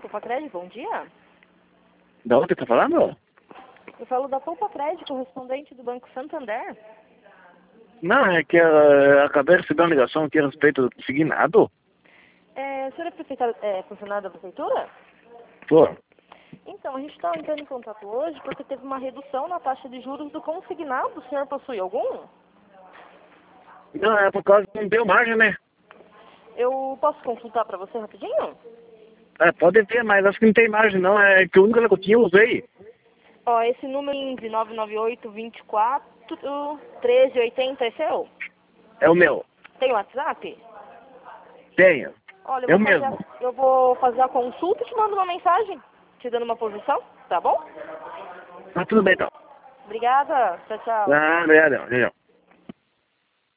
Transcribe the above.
Poupa Crédito, bom dia. Da onde tá falando? Eu falo da Poupa Crédito, correspondente do Banco Santander. Não, é que acabei de receber uma ligação aqui a respeito do consignado. O senhor é funcionário da prefeitura? Pô, Então, a gente está entrando em contato hoje porque teve uma redução na taxa de juros do consignado. O senhor possui algum? não, é por causa que não deu margem, né? Eu posso consultar para você rapidinho? É, pode ter, mas acho que não tem margem não, é que o único que eu tinha eu usei. Ó, esse número 998-24-1380 é seu? É o meu. Tem WhatsApp? Tenho. Olha, Eu mesmo. eu vou fazer a consulta e te mando uma mensagem, te dando uma posição, tá bom? Tá tudo bem então. Obrigada, tchau, tchau. Ah, obrigado.